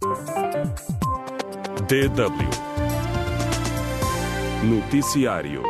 DW Noticiário.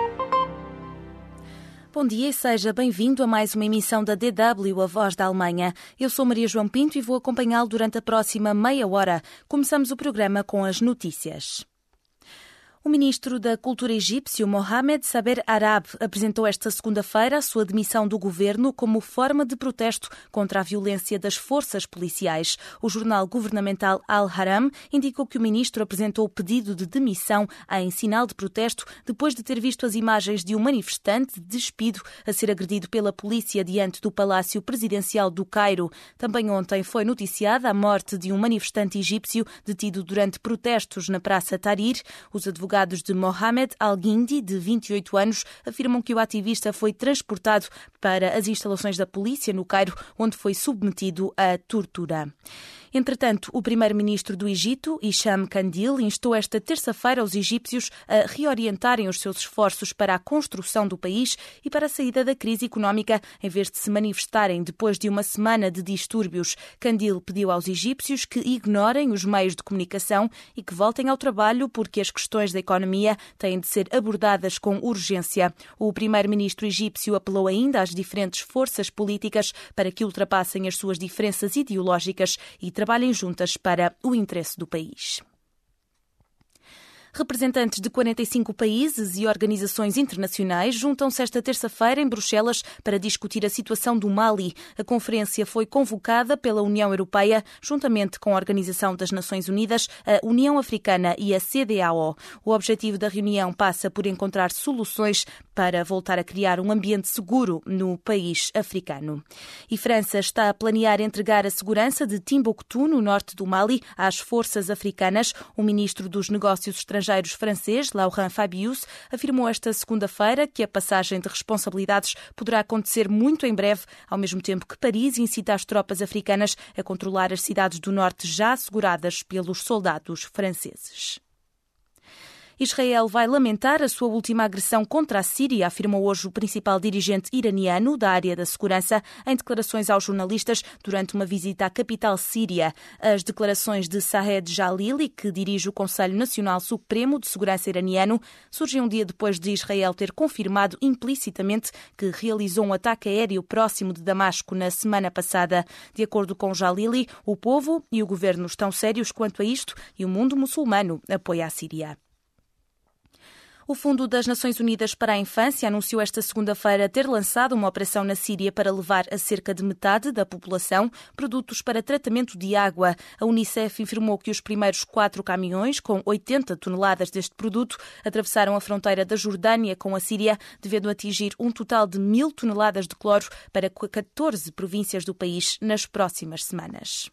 Bom dia e seja bem-vindo a mais uma emissão da DW, a Voz da Alemanha. Eu sou Maria João Pinto e vou acompanhá-lo durante a próxima meia hora. Começamos o programa com as notícias. O ministro da Cultura egípcio, Mohamed Saber Arab, apresentou esta segunda-feira a sua demissão do governo como forma de protesto contra a violência das forças policiais. O jornal governamental Al-Haram indicou que o ministro apresentou o pedido de demissão em sinal de protesto depois de ter visto as imagens de um manifestante despido a ser agredido pela polícia diante do Palácio Presidencial do Cairo. Também ontem foi noticiada a morte de um manifestante egípcio detido durante protestos na Praça Tahrir. Os advogados de Mohamed Al-Guindi, de 28 anos, afirmam que o ativista foi transportado para as instalações da polícia no Cairo, onde foi submetido à tortura. Entretanto, o primeiro-ministro do Egito, Hisham Kandil, instou esta terça-feira os egípcios a reorientarem os seus esforços para a construção do país e para a saída da crise económica, em vez de se manifestarem depois de uma semana de distúrbios. Kandil pediu aos egípcios que ignorem os meios de comunicação e que voltem ao trabalho, porque as questões da economia têm de ser abordadas com urgência. O primeiro-ministro egípcio apelou ainda às diferentes forças políticas para que ultrapassem as suas diferenças ideológicas e trabalhem juntas para o interesse do país. Representantes de 45 países e organizações internacionais juntam-se esta terça-feira em Bruxelas para discutir a situação do Mali. A conferência foi convocada pela União Europeia, juntamente com a Organização das Nações Unidas, a União Africana e a CEDEAO. O objetivo da reunião passa por encontrar soluções para voltar a criar um ambiente seguro no país africano. E França está a planear entregar a segurança de Timbuktu, no norte do Mali, às forças africanas. O ministro dos Negócios Estrangeiros francês, Laurent Fabius, afirmou esta segunda-feira que a passagem de responsabilidades poderá acontecer muito em breve, ao mesmo tempo que Paris incita as tropas africanas a controlar as cidades do norte já asseguradas pelos soldados franceses. Israel vai lamentar a sua última agressão contra a Síria, afirmou hoje o principal dirigente iraniano da área da segurança em declarações aos jornalistas durante uma visita à capital síria. As declarações de Sahed Jalili, que dirige o Conselho Nacional Supremo de Segurança iraniano, surgem um dia depois de Israel ter confirmado implicitamente que realizou um ataque aéreo próximo de Damasco na semana passada. De acordo com Jalili, o povo e o governo estão sérios quanto a isto e o mundo muçulmano apoia a Síria. O Fundo das Nações Unidas para a Infância anunciou esta segunda-feira ter lançado uma operação na Síria para levar a cerca de metade da população produtos para tratamento de água. A Unicef informou que os primeiros 4 caminhões, com 80 toneladas deste produto, atravessaram a fronteira da Jordânia com a Síria, devendo atingir um total de 1.000 toneladas de cloro para 14 províncias do país nas próximas semanas.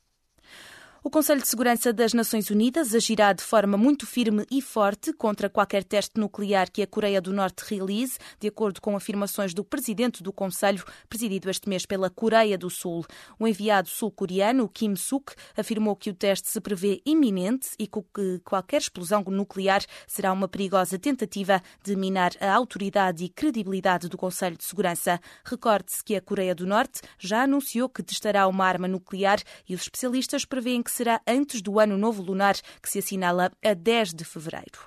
O Conselho de Segurança das Nações Unidas agirá de forma muito firme e forte contra qualquer teste nuclear que a Coreia do Norte realize, de acordo com afirmações do presidente do Conselho, presidido este mês pela Coreia do Sul. O enviado sul-coreano, Kim Suk, afirmou que o teste se prevê iminente e que qualquer explosão nuclear será uma perigosa tentativa de minar a autoridade e credibilidade do Conselho de Segurança. Recorde-se que a Coreia do Norte já anunciou que testará uma arma nuclear e os especialistas prevêem que será antes do Ano Novo Lunar, que se assinala a 10 de fevereiro.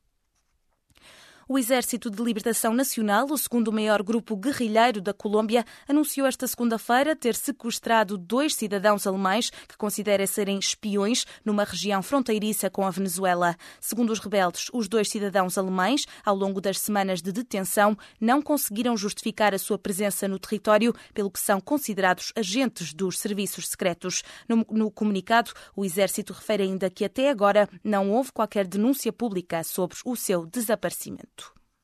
O Exército de Libertação Nacional, o segundo maior grupo guerrilheiro da Colômbia, anunciou esta segunda-feira ter sequestrado 2 cidadãos alemães que considera serem espiões numa região fronteiriça com a Venezuela. Segundo os rebeldes, os 2 cidadãos alemães, ao longo das semanas de detenção, não conseguiram justificar a sua presença no território, pelo que são considerados agentes dos serviços secretos. No comunicado, o Exército refere ainda que até agora não houve qualquer denúncia pública sobre o seu desaparecimento.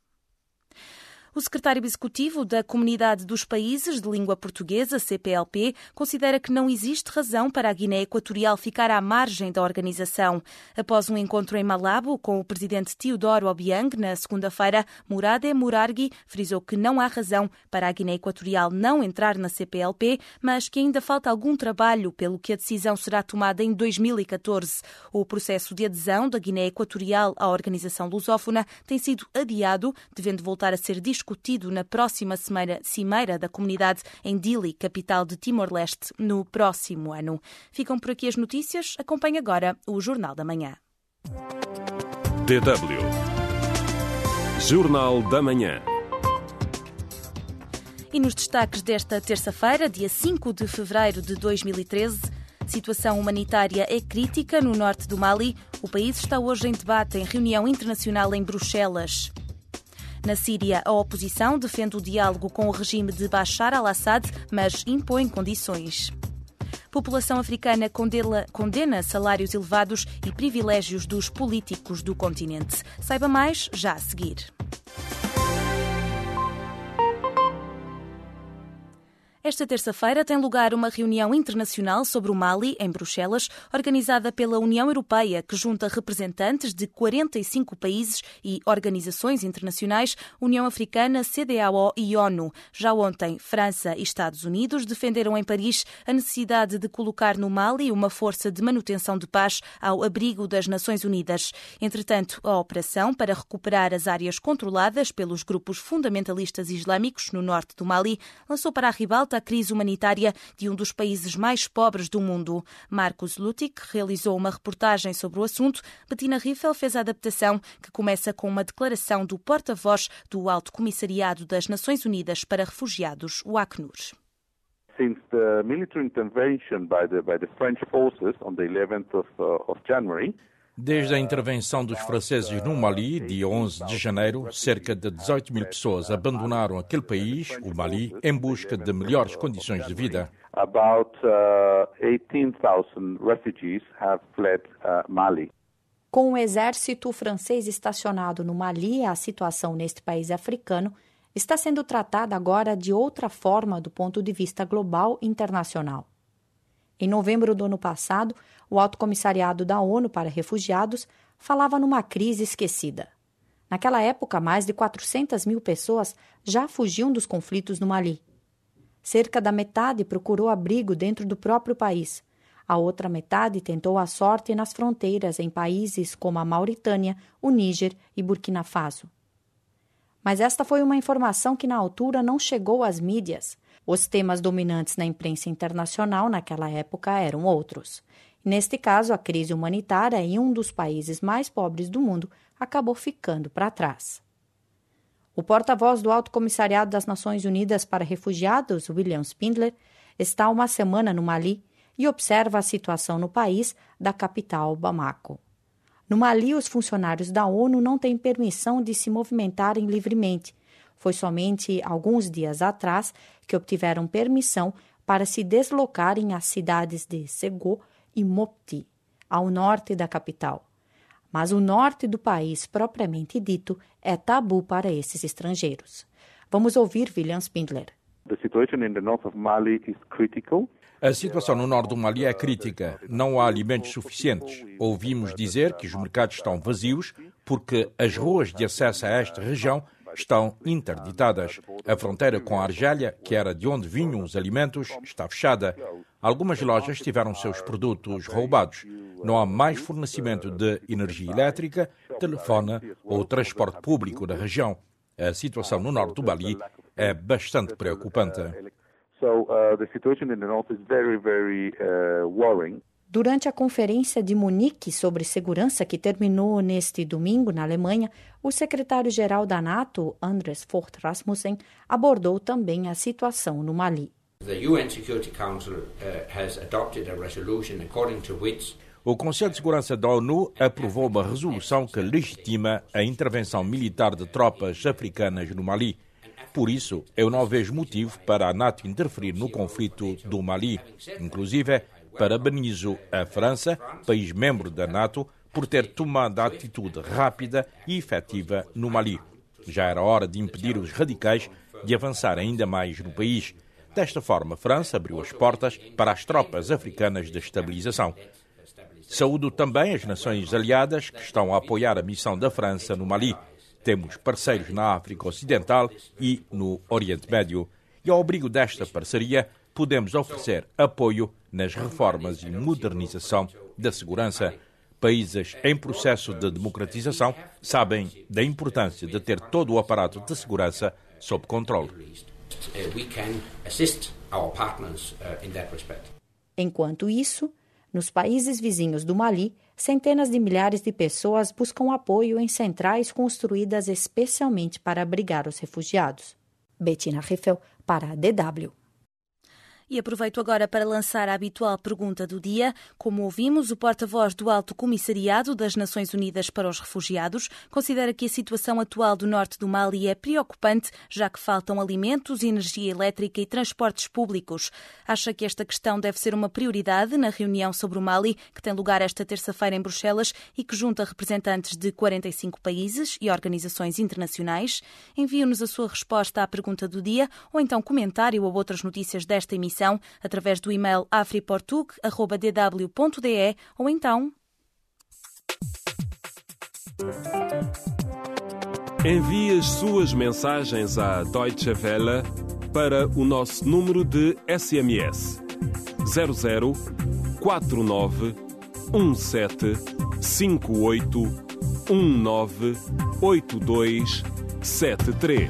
O secretário executivo da Comunidade dos Países de Língua Portuguesa, CPLP, considera que não existe razão para a Guiné Equatorial ficar à margem da organização. Após um encontro em Malabo com o presidente Teodoro Obiang na segunda-feira, Murade Murargui frisou que não há razão para a Guiné Equatorial não entrar na CPLP, mas que ainda falta algum trabalho, pelo que a decisão será tomada em 2014. O processo de adesão da Guiné Equatorial à organização lusófona tem sido adiado, devendo voltar a ser discutido discutido na próxima cimeira da comunidade em Dili, capital de Timor-Leste, no próximo ano. Ficam por aqui as notícias. Acompanhe agora o Jornal da Manhã. DW Jornal da Manhã. E nos destaques desta terça-feira, dia 5 de fevereiro de 2013, situação humanitária é crítica no norte do Mali. O país está hoje em debate em reunião internacional em Bruxelas. Na Síria, a oposição defende o diálogo com o regime de Bashar al-Assad, mas impõe condições. População africana condena salários elevados e privilégios dos políticos do continente. Saiba mais já a seguir. Esta terça-feira tem lugar uma reunião internacional sobre o Mali, em Bruxelas, organizada pela União Europeia, que junta representantes de 45 países e organizações internacionais, União Africana, CEDEAO e ONU. Já ontem, França e Estados Unidos defenderam em Paris a necessidade de colocar no Mali uma força de manutenção de paz ao abrigo das Nações Unidas. Entretanto, a operação para recuperar as áreas controladas pelos grupos fundamentalistas islâmicos no norte do Mali lançou para a ribalta a crise humanitária de um dos países mais pobres do mundo. Marcos Lutic realizou uma reportagem sobre o assunto. Bettina Riffel fez a adaptação, que começa com uma declaração do porta-voz do Alto Comissariado das Nações Unidas para Refugiados, o Acnur. Since the military intervention by the French forces on the 11th of January, desde a intervenção dos franceses no Mali, dia 11 de janeiro, cerca de 18 mil pessoas abandonaram aquele país, o Mali, em busca de melhores condições de vida. About 18,000 refugees have fled Mali. Com o exército francês estacionado no Mali, a situação neste país africano está sendo tratada agora de outra forma do ponto de vista global e internacional. Em novembro do ano passado, o Alto Comissariado da ONU para Refugiados falava numa crise esquecida. Naquela época, mais de 400 mil pessoas já fugiam dos conflitos no Mali. Cerca da metade procurou abrigo dentro do próprio país. A outra metade tentou a sorte nas fronteiras em países como a Mauritânia, o Níger e Burkina Faso. Mas esta foi uma informação que na altura não chegou às mídias. Os temas dominantes na imprensa internacional naquela época eram outros. Neste caso, a crise humanitária em um dos países mais pobres do mundo acabou ficando para trás. O porta-voz do Alto Comissariado das Nações Unidas para Refugiados, William Spindler, está há uma semana no Mali e observa a situação no país da capital Bamako. No Mali, os funcionários da ONU não têm permissão de se movimentarem livremente. Foi somente alguns dias atrás que obtiveram permissão para se deslocarem às cidades de Sego e Mopti, ao norte da capital. Mas o norte do país, propriamente dito, é tabu para esses estrangeiros. Vamos ouvir William Spindler. The situation in the north of Mali is critical. A situação no norte do Mali é crítica. Não há alimentos suficientes. Ouvimos dizer que os mercados estão vazios porque as ruas de acesso a esta região estão interditadas. A fronteira com a Argélia, que era de onde vinham os alimentos, está fechada. Algumas lojas tiveram seus produtos roubados. Não há mais fornecimento de energia elétrica, telefone ou transporte público da região. A situação no norte do Mali é bastante preocupante. The situation in the north is very worrying. Durante a Conferência de Munique sobre Segurança, que terminou neste domingo na Alemanha, o secretário-geral da NATO, Anders Fogh Rasmussen, abordou também a situação no Mali. O Conselho de Segurança da ONU aprovou uma resolução que legitima a intervenção militar de tropas africanas no Mali. Por isso, eu não vejo motivo para a NATO interferir no conflito do Mali. Inclusive, parabenizo a França, país membro da NATO, por ter tomado a atitude rápida e efetiva no Mali. Já era hora de impedir os radicais de avançar ainda mais no país. Desta forma, a França abriu as portas para as tropas africanas de estabilização. Saúdo também as nações aliadas que estão a apoiar a missão da França no Mali. Temos parceiros na África Ocidental e no Oriente Médio. E ao abrigo desta parceria, podemos oferecer apoio nas reformas e modernização da segurança. Países em processo de democratização sabem da importância de ter todo o aparato de segurança sob controle. Enquanto isso, nos países vizinhos do Mali, centenas de milhares de pessoas buscam apoio em centrais construídas especialmente para abrigar os refugiados. Bettina Riffel, para a DW. E aproveito agora para lançar a habitual pergunta do dia. Como ouvimos, o porta-voz do Alto Comissariado das Nações Unidas para os Refugiados considera que a situação atual do norte do Mali é preocupante, já que faltam alimentos, energia elétrica e transportes públicos. Acha que esta questão deve ser uma prioridade na reunião sobre o Mali, que tem lugar esta terça-feira em Bruxelas e que junta representantes de 45 países e organizações internacionais? Envie-nos a sua resposta à pergunta do dia ou então comentário ou outras notícias desta emissão através do e-mail afriportug@dw.de ou então... Envie as suas mensagens à Deutsche Welle para o nosso número de SMS 00 49 17 58 19 82 73.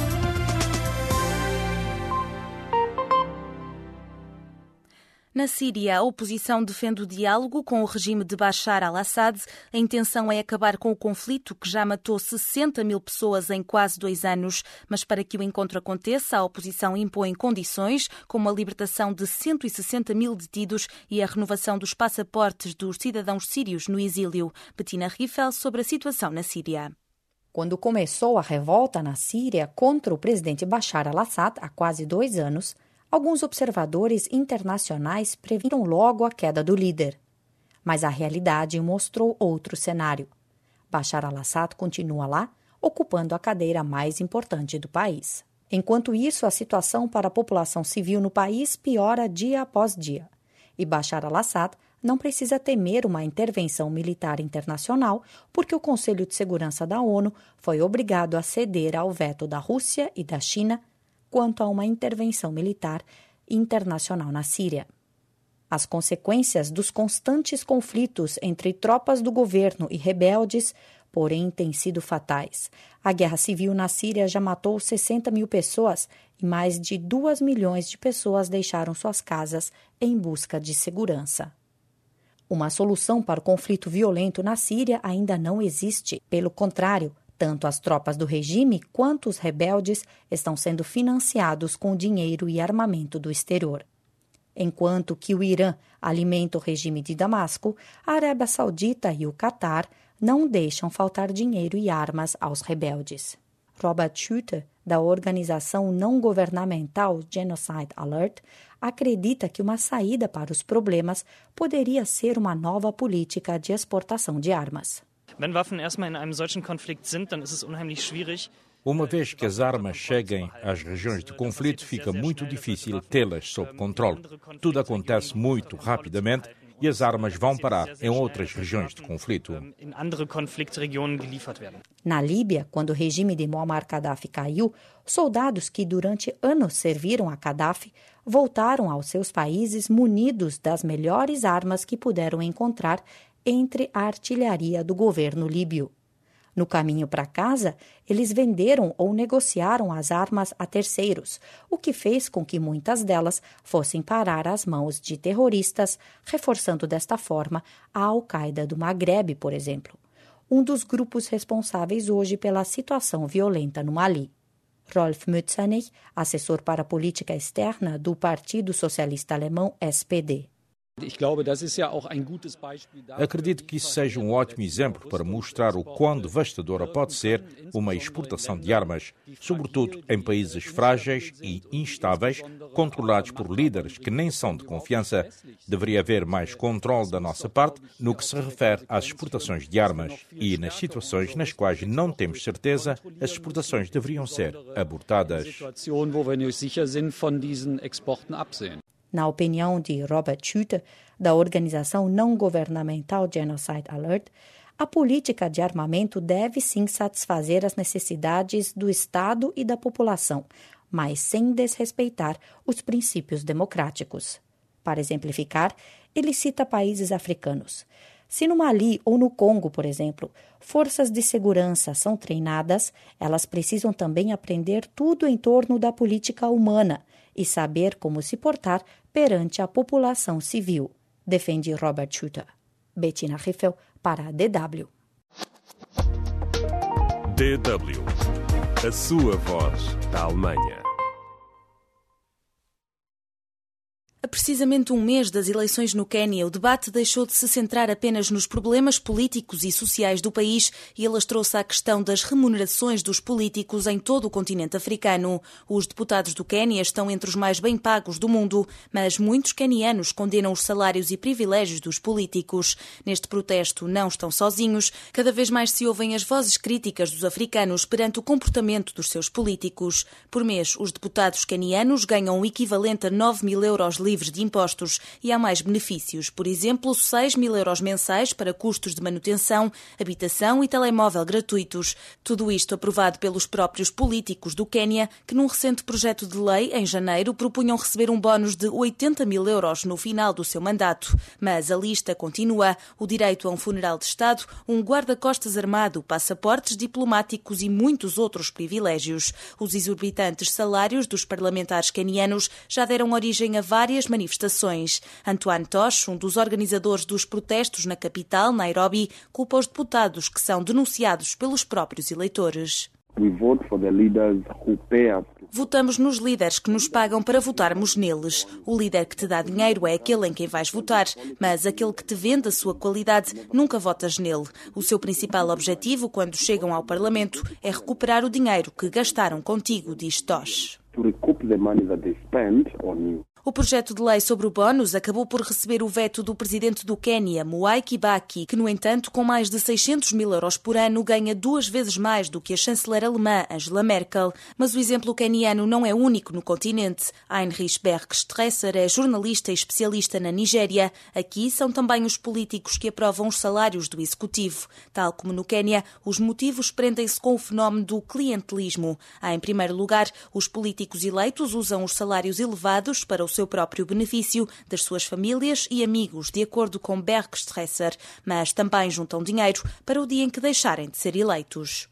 Na Síria, a oposição defende o diálogo com o regime de Bashar al-Assad. A intenção é acabar com o conflito, que já matou 60 mil pessoas em quase 2 anos. Mas para que o encontro aconteça, a oposição impõe condições, como a libertação de 160 mil detidos e a renovação dos passaportes dos cidadãos sírios no exílio. Bettina Riffel, sobre a situação na Síria. Quando começou a revolta na Síria contra o presidente Bashar al-Assad, há quase 2 anos, alguns observadores internacionais previram logo a queda do líder. Mas a realidade mostrou outro cenário. Bashar al-Assad continua lá, ocupando a cadeira mais importante do país. Enquanto isso, a situação para a população civil no país piora dia após dia. E Bashar al-Assad não precisa temer uma intervenção militar internacional, porque o Conselho de Segurança da ONU foi obrigado a ceder ao veto da Rússia e da China quanto a uma intervenção militar internacional na Síria. As consequências dos constantes conflitos entre tropas do governo e rebeldes, porém, têm sido fatais. A guerra civil na Síria já matou 60 mil pessoas e mais de 2 milhões de pessoas deixaram suas casas em busca de segurança. Uma solução para o conflito violento na Síria ainda não existe. Pelo contrário, tanto as tropas do regime quanto os rebeldes estão sendo financiados com dinheiro e armamento do exterior. Enquanto que o Irã alimenta o regime de Damasco, a Arábia Saudita e o Catar não deixam faltar dinheiro e armas aos rebeldes. Robert Schutte, da organização não governamental Genocide Alert, acredita que uma saída para os problemas poderia ser uma nova política de exportação de armas. Wenn Waffen erstmal in einem solchen Konflikt sind, dann ist es unheimlich schwierig. Uma vez que as armas cheguem às regiões de conflito, fica muito difícil tê-las sob controle. Tudo acontece muito rapidamente e as armas vão parar em outras regiões de conflito. Na Líbia, quando o regime de Muammar Gaddafi caiu, soldados que durante anos serviram a Gaddafi voltaram aos seus países munidos das melhores armas que puderam encontrar entre a artilharia do governo líbio. No caminho para casa, eles venderam ou negociaram as armas a terceiros, o que fez com que muitas delas fossem parar às mãos de terroristas, reforçando desta forma a Al-Qaeda do Maghreb, por exemplo, um dos grupos responsáveis hoje pela situação violenta no Mali. Rolf Mützenich, assessor para a política externa do Partido Socialista Alemão SPD. Acredito que isso seja um ótimo exemplo para mostrar o quão devastadora pode ser uma exportação de armas, sobretudo em países frágeis e instáveis, controlados por líderes que nem são de confiança. Deveria haver mais controle da nossa parte no que se refere às exportações de armas e, nas situações nas quais não temos certeza, as exportações deveriam ser abortadas. Na opinião de Robert Schutte, da organização não governamental Genocide Alert, a política de armamento deve sim satisfazer as necessidades do Estado e da população, mas sem desrespeitar os princípios democráticos. Para exemplificar, ele cita países africanos. Se no Mali ou no Congo, por exemplo, forças de segurança são treinadas, elas precisam também aprender tudo em torno da política humana e saber como se portar perante a população civil, defende Robert Schutter. Bettina Riffel para a DW. DW, a sua voz da Alemanha. A precisamente um mês das eleições no Quénia, o debate deixou de se centrar apenas nos problemas políticos e sociais do país e alastrou-se à questão das remunerações dos políticos em todo o continente africano. Os deputados do Quénia estão entre os mais bem pagos do mundo, mas muitos quenianos condenam os salários e privilégios dos políticos. Neste protesto não estão sozinhos. Cada vez mais se ouvem as vozes críticas dos africanos perante o comportamento dos seus políticos. Por mês, os deputados quenianos ganham o equivalente a 9.000 euros livres de impostos e há mais benefícios, por exemplo, 6.000 euros mensais para custos de manutenção, habitação e telemóvel gratuitos. Tudo isto aprovado pelos próprios políticos do Quénia, que num recente projeto de lei, em janeiro, propunham receber um bónus de 80.000 euros no final do seu mandato. Mas a lista continua: o direito a um funeral de Estado, um guarda-costas armado, passaportes diplomáticos e muitos outros privilégios. Os exorbitantes salários dos parlamentares quenianos já deram origem a várias manifestações. Antoine Tosh, um dos organizadores dos protestos na capital, Nairobi, culpa os deputados que são denunciados pelos próprios eleitores. Votamos nos líderes que nos pagam para votarmos neles. O líder que te dá dinheiro é aquele em quem vais votar, mas aquele que te vende a sua qualidade, nunca votas nele. O seu principal objetivo, quando chegam ao Parlamento, é recuperar o dinheiro que gastaram contigo, diz Tosh. O projeto de lei sobre o bónus acabou por receber o veto do presidente do Quénia, Mwai Kibaki, que, no entanto, com mais de 600.000 euros por ano, ganha 2 vezes mais do que a chanceler alemã Angela Merkel. Mas o exemplo queniano não é único no continente. Heinrich Bergstresser é jornalista e especialista na Nigéria. Aqui são também os políticos que aprovam os salários do executivo. Tal como no Quénia, os motivos prendem-se com o fenómeno do clientelismo. Em primeiro lugar, os políticos eleitos usam os salários elevados para o seu próprio benefício, das suas famílias e amigos, de acordo com Bergstresser, mas também juntam dinheiro para o dia em que deixarem de ser eleitos.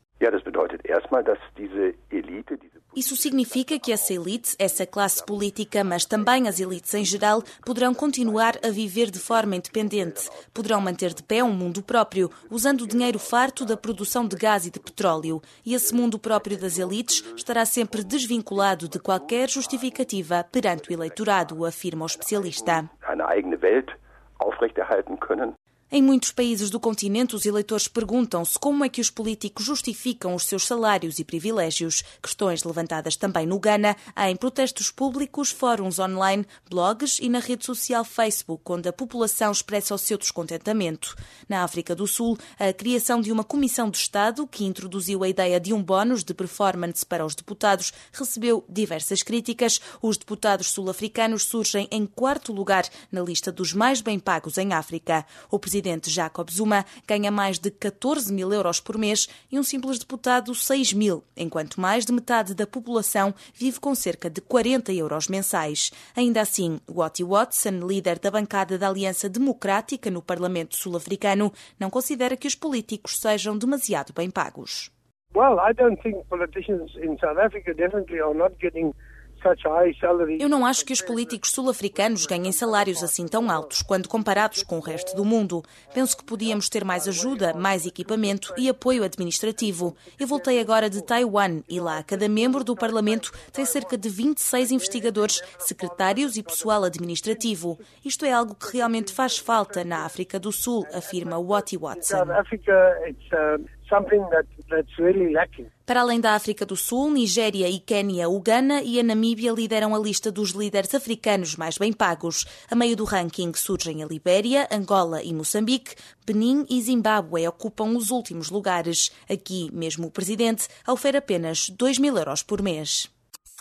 Isso significa que essa elite, essa classe política, mas também as elites em geral, poderão continuar a viver de forma independente. Poderão manter de pé um mundo próprio, usando o dinheiro farto da produção de gás e de petróleo. E esse mundo próprio das elites estará sempre desvinculado de qualquer justificativa perante o eleitorado, afirma o especialista. Em muitos países do continente, os eleitores perguntam-se como é que os políticos justificam os seus salários e privilégios. Questões levantadas também no Ghana, em protestos públicos, fóruns online, blogs e na rede social Facebook, onde a população expressa o seu descontentamento. Na África do Sul, a criação de uma comissão do Estado, que introduziu a ideia de um bónus de performance para os deputados, recebeu diversas críticas. Os deputados sul-africanos surgem em 4º lugar na lista dos mais bem pagos em África. O presidente Jacob Zuma ganha mais de 14.000 euros por mês e um simples deputado 6.000, enquanto mais de metade da população vive com cerca de 40 euros mensais. Ainda assim, Watty Watson, líder da bancada da Aliança Democrática no Parlamento sul-africano, não considera que os políticos sejam demasiado bem pagos. Eu não acho que os políticos sul-africanos ganhem salários assim tão altos quando comparados com o resto do mundo. Penso que podíamos ter mais ajuda, mais equipamento e apoio administrativo. Eu voltei agora de Taiwan e lá cada membro do Parlamento tem cerca de 26 investigadores, secretários e pessoal administrativo. Isto é algo que realmente faz falta na África do Sul, afirma Watty Watson. Para além da África do Sul, Nigéria e Quénia, o Ghana e a Namíbia lideram a lista dos líderes africanos mais bem pagos. A meio do ranking surgem a Libéria, Angola e Moçambique. Benin e Zimbábue ocupam os últimos lugares. Aqui, mesmo o presidente ofere apenas 2.000 euros por mês.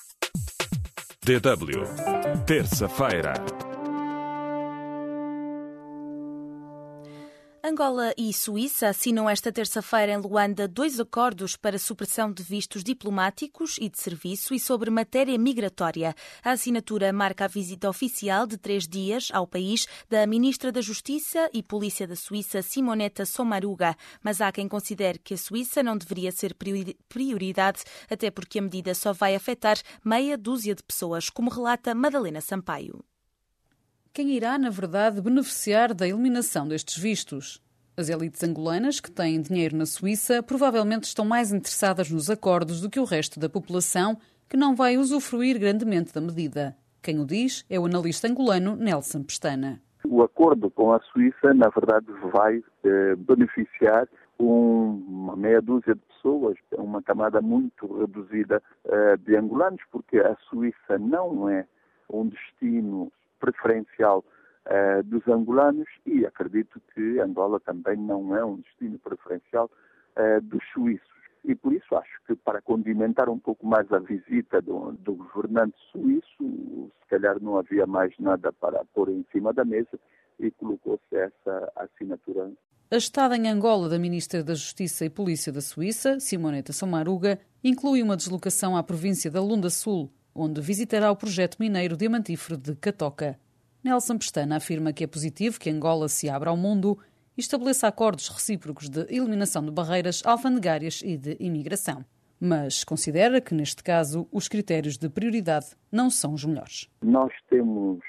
DW, terça-feira. Angola e Suíça assinam esta terça-feira em Luanda 2 acordos para supressão de vistos diplomáticos e de serviço e sobre matéria migratória. A assinatura marca a visita oficial de 3 dias ao país da Ministra da Justiça e Polícia da Suíça, Simonetta Sommaruga, mas há quem considere que a Suíça não deveria ser prioridade, até porque a medida só vai afetar meia dúzia de pessoas, como relata Madalena Sampaio. Quem irá, na verdade, beneficiar da eliminação destes vistos? As elites angolanas, que têm dinheiro na Suíça, provavelmente estão mais interessadas nos acordos do que o resto da população, que não vai usufruir grandemente da medida. Quem o diz é o analista angolano Nelson Pestana. O acordo com a Suíça, na verdade, vai beneficiar uma meia dúzia de pessoas, uma camada muito reduzida de angolanos, porque a Suíça não é um destino preferencial dos angolanos e acredito que Angola também não é um destino preferencial dos suíços. E por isso acho que para condimentar um pouco mais a visita do governante suíço, se calhar não havia mais nada para pôr em cima da mesa e colocou-se essa assinatura. A estada em Angola da Ministra da Justiça e Polícia da Suíça, Simonetta Sommaruga, inclui uma deslocação à província da Lunda Sul, onde visitará o projeto mineiro diamantífero de Catoca. Nelson Pestana afirma que é positivo que Angola se abra ao mundo e estabeleça acordos recíprocos de eliminação de barreiras alfandegárias e de imigração. Mas considera que, neste caso, os critérios de prioridade não são os melhores. Nós temos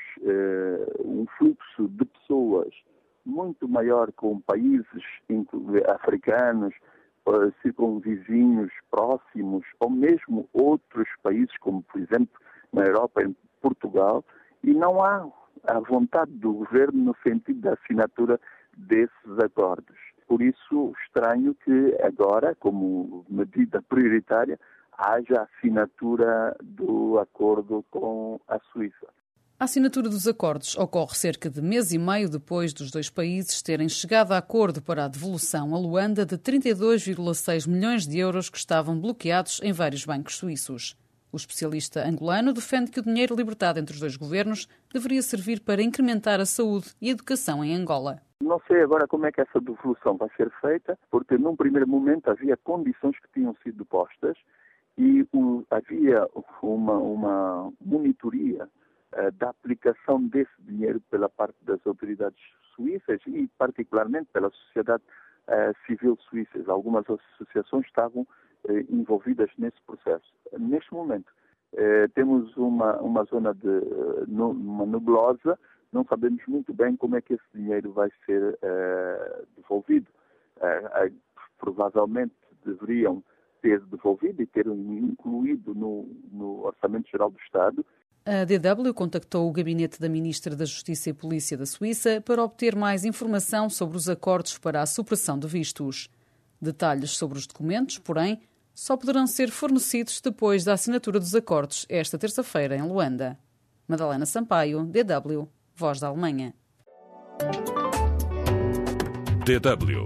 um fluxo de pessoas muito maior com países africanos, circunvizinhos próximos, ou mesmo outros países, como por exemplo na Europa, em Portugal, e não há a vontade do governo no sentido da assinatura desses acordos. Por isso, estranho que agora, como medida prioritária, haja assinatura do acordo com a Suíça. A assinatura dos acordos ocorre cerca de mês e meio depois dos dois países terem chegado a acordo para a devolução a Luanda de 32,6 milhões de euros que estavam bloqueados em vários bancos suíços. O especialista angolano defende que o dinheiro libertado entre os dois governos deveria servir para incrementar a saúde e a educação em Angola. Não sei agora como é que essa devolução vai ser feita, porque num primeiro momento havia condições que tinham sido postas e havia uma monitoria da aplicação desse dinheiro pela parte das autoridades suíças e particularmente pela sociedade civil suíça. Algumas associações estavam envolvidas nesse processo. Neste momento temos uma zona uma nebulosa, não sabemos muito bem como é que esse dinheiro vai ser devolvido. Provavelmente deveriam ter devolvido e ter incluído no Orçamento Geral do Estado. A DW contactou o gabinete da Ministra da Justiça e Polícia da Suíça para obter mais informação sobre os acordos para a supressão de vistos. Detalhes sobre os documentos, porém, só poderão ser fornecidos depois da assinatura dos acordos esta terça-feira em Luanda. Madalena Sampaio, DW, Voz da Alemanha. DW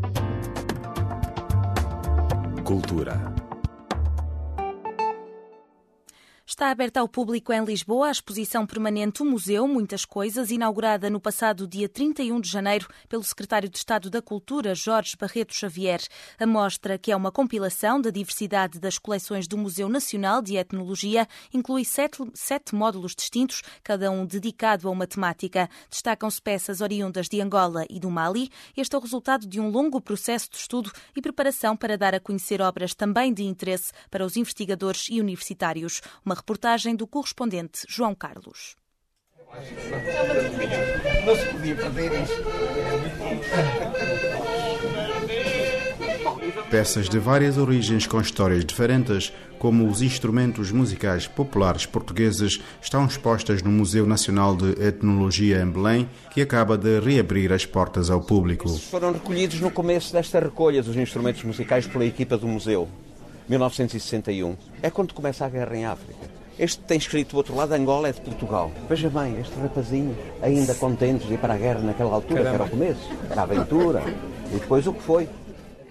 Cultura. Está aberta ao público em Lisboa a exposição permanente O Museu Muitas Coisas, inaugurada no passado dia 31 de janeiro pelo Secretário de Estado da Cultura, Jorge Barreto Xavier. A mostra, que é uma compilação da diversidade das coleções do Museu Nacional de Etnologia, inclui sete módulos distintos, cada um dedicado a uma temática. Destacam-se peças oriundas de Angola e do Mali. Este é o resultado de um longo processo de estudo e preparação para dar a conhecer obras também de interesse para os investigadores e universitários. Uma reportagem do correspondente João Carlos. Não se podia perder isto. Peças de várias origens com histórias diferentes, como os instrumentos musicais populares portugueses, estão expostas no Museu Nacional de Etnologia em Belém, que acaba de reabrir as portas ao público. Foram recolhidos no começo desta recolha dos instrumentos musicais pela equipa do museu. 1961. É quando começa a guerra em África. Este tem escrito do outro lado, Angola é de Portugal. Veja bem, estes rapazinhos, ainda contentes de ir para a guerra naquela altura, que era o começo, era a aventura. E depois o que foi?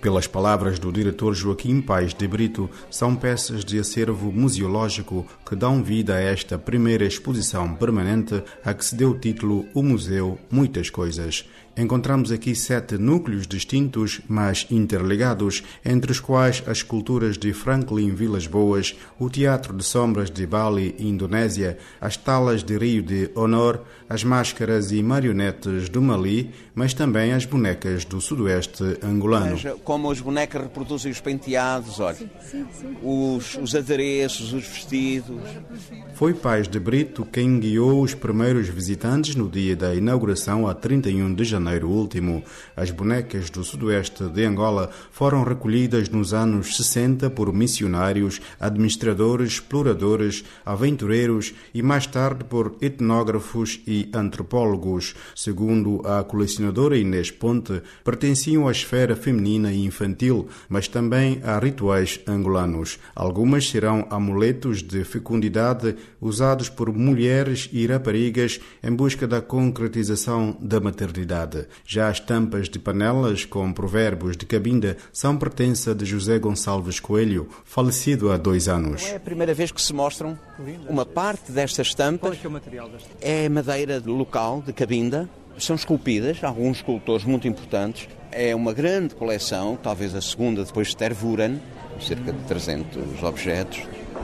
Pelas palavras do diretor Joaquim Paes de Brito, são peças de acervo museológico que dão vida a esta primeira exposição permanente a que se deu o título O Museu Muitas Coisas. Encontramos aqui 7 núcleos distintos, mas interligados, entre os quais as esculturas de Franklin Vilas Boas, o Teatro de Sombras de Bali, Indonésia, as talas de Rio de Honor, as máscaras e marionetes do Mali, mas também as bonecas do sudoeste angolano. Veja como as bonecas reproduzem os penteados, olha, sim. Os adereços, os vestidos. Foi Paes de Brito quem guiou os primeiros visitantes no dia da inauguração a 31 de janeiro último. As bonecas do sudoeste de Angola foram recolhidas nos anos 60 por missionários, administradores, exploradores, aventureiros e mais tarde por etnógrafos e antropólogos. Segundo a colecionadora Inês Ponte, pertenciam à esfera feminina e infantil, mas também a rituais angolanos. Algumas serão amuletos de fecundidade usados por mulheres e raparigas em busca da concretização da maternidade. Já as tampas de panelas com provérbios de Cabinda são pertença de José Gonçalves Coelho, falecido há 2 anos. É a primeira vez que se mostram uma parte destas tampas. Qual é o material destas? É madeira local de Cabinda. São esculpidas, alguns escultores muito importantes. É uma grande coleção, talvez a segunda depois de Tervuren, cerca de 300 objetos.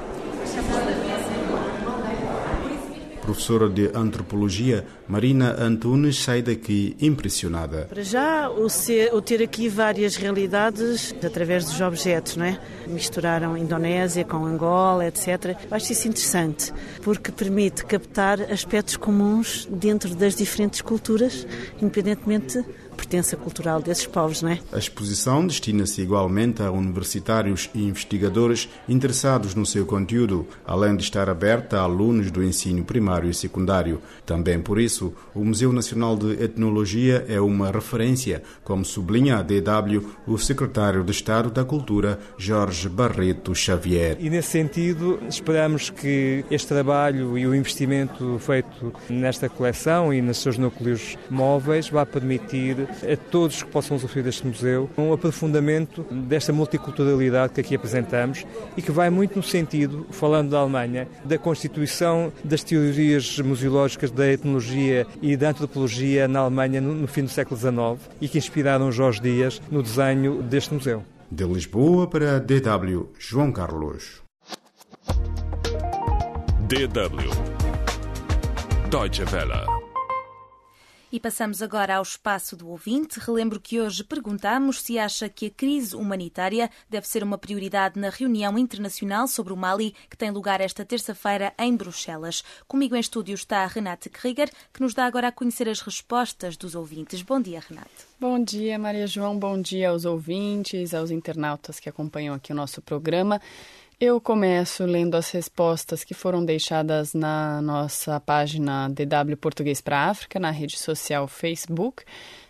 Professora de Antropologia, Marina Antunes sai daqui impressionada. Para já, o ter aqui várias realidades através dos objetos, não é? Misturaram Indonésia com Angola, etc. Eu acho isso interessante, porque permite captar aspectos comuns dentro das diferentes culturas, independentemente pertença cultural desses povos, não é? A exposição destina-se igualmente a universitários e investigadores interessados no seu conteúdo, além de estar aberta a alunos do ensino primário e secundário. Também por isso, o Museu Nacional de Etnologia é uma referência, como sublinha a DW o secretário de Estado da Cultura, Jorge Barreto Xavier. E nesse sentido, esperamos que este trabalho e o investimento feito nesta coleção e nos seus núcleos móveis vá permitir a todos que possam usufruir deste museu um aprofundamento desta multiculturalidade que aqui apresentamos e que vai muito no sentido, falando da Alemanha, da constituição das teorias museológicas da etnologia e da antropologia na Alemanha no fim do século XIX e que inspiraram Jorge Dias no desenho deste museu. De Lisboa para a DW, João Carlos. DW Deutsche Welle. E passamos agora ao espaço do ouvinte. Relembro que hoje perguntamos se acha que a crise humanitária deve ser uma prioridade na reunião internacional sobre o Mali, que tem lugar esta terça-feira em Bruxelas. Comigo em estúdio está a Renate Krieger, que nos dá agora a conhecer as respostas dos ouvintes. Bom dia, Renate. Bom dia, Maria João. Bom dia aos ouvintes, aos internautas que acompanham aqui o nosso programa. Eu começo lendo as respostas que foram deixadas na nossa página DW Português para a África, na rede social Facebook.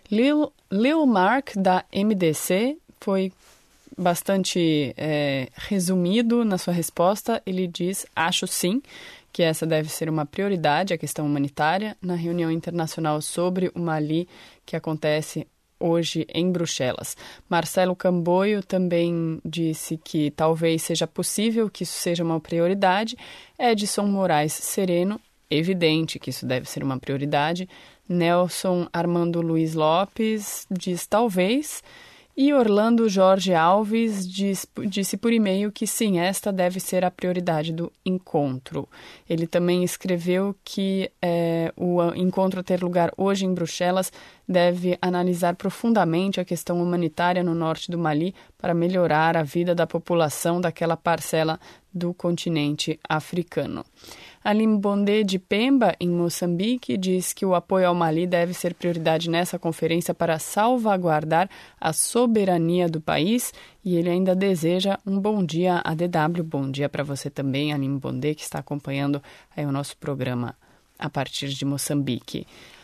Lil Mark, da MDC, foi bastante resumido na sua resposta. Ele diz, acho sim, que essa deve ser uma prioridade, a questão humanitária, na reunião internacional sobre o Mali, que acontece hoje em Bruxelas. Marcelo Camboio também disse que talvez seja possível que isso seja uma prioridade. Edson Moraes Sereno, evidente que isso deve ser uma prioridade. Nelson Armando Luiz Lopes diz talvez. E Orlando Jorge Alves disse por e-mail que sim, esta deve ser a prioridade do encontro. Ele também escreveu que o encontro a ter lugar hoje em Bruxelas deve analisar profundamente a questão humanitária no norte do Mali para melhorar a vida da população daquela parcela do continente africano. Alim Bondé de Pemba, em Moçambique, diz que o apoio ao Mali deve ser prioridade nessa conferência para salvaguardar a soberania do país e ele ainda deseja um bom dia à DW. Bom dia para você também, Alim Bondé, que está acompanhando aí o nosso programa a partir de Moçambique.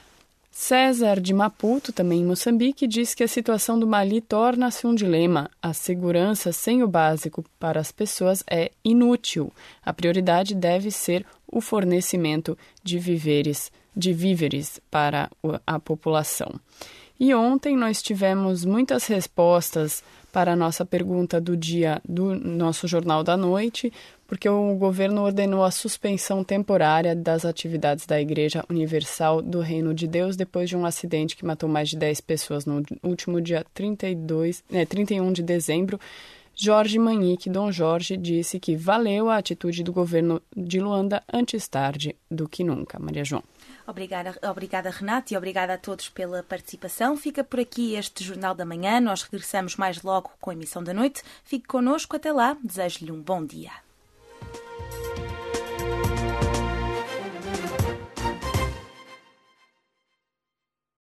César de Maputo, também em Moçambique, diz que a situação do Mali torna-se um dilema. A segurança sem o básico para as pessoas é inútil. A prioridade deve ser o fornecimento de víveres para a população. E ontem nós tivemos muitas respostas para a nossa pergunta do dia do nosso Jornal da Noite, porque o governo ordenou a suspensão temporária das atividades da Igreja Universal do Reino de Deus depois de um acidente que matou mais de 10 pessoas no último dia 31 de dezembro. Jorge Manique, Dom Jorge, disse que valeu a atitude do governo de Luanda antes tarde do que nunca. Maria João. Obrigada, Renata, e obrigada a todos pela participação. Fica por aqui este Jornal da Manhã. Nós regressamos mais logo com a emissão da noite. Fique connosco. Até lá. Desejo-lhe um bom dia.